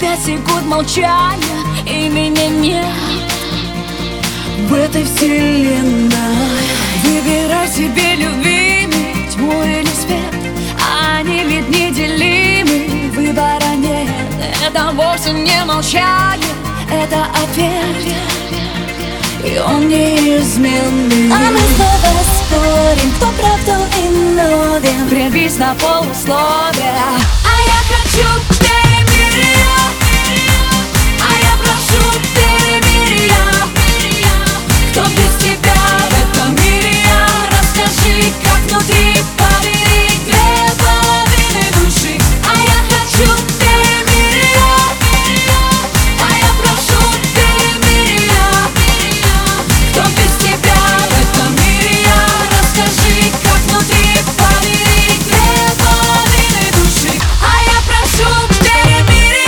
5 секунд молчания, и меня нет в этой вселенной. Выбирай себе любимый, тьму или свет, они ведь неделимы, выбора нет. Это вовсе не молчание, это ответ, и он неизменный. А мы снова спорим, кто прав, кто виновен. Прервись на полусловие. А я хочу перемирия, а я прошу перемирия. Кто без тебя в этом мире я? Расскажи, как внутри помирить две половины души. А я хочу перемирия, а я прошу перемирия. Кто без тебя в этом мире я? Расскажи, как внутри помирить две половины души. А я прошу перемирия.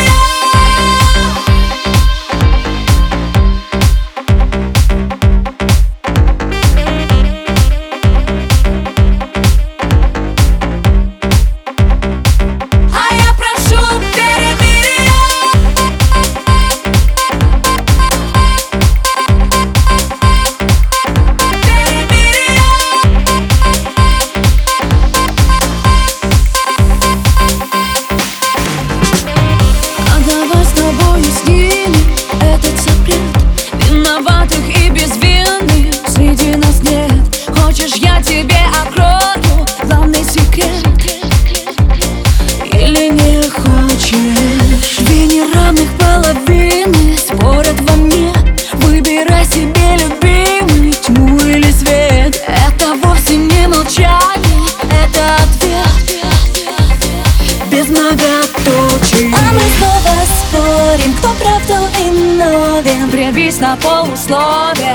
А я прошу перемирия. А давай с тобой снимем этот запрет. Виноватых и безвинных среди нас нет. Хочешь, я тебе открою главный секрет? Или не хочешь? Две неравных половины спорят во мне. Выбирай себе любимый, тьму или свет. Это вовсе не молчание, это ответ без многоточий. А мы снова спорим, кто прав, кто виновен. Прервись на полусловие.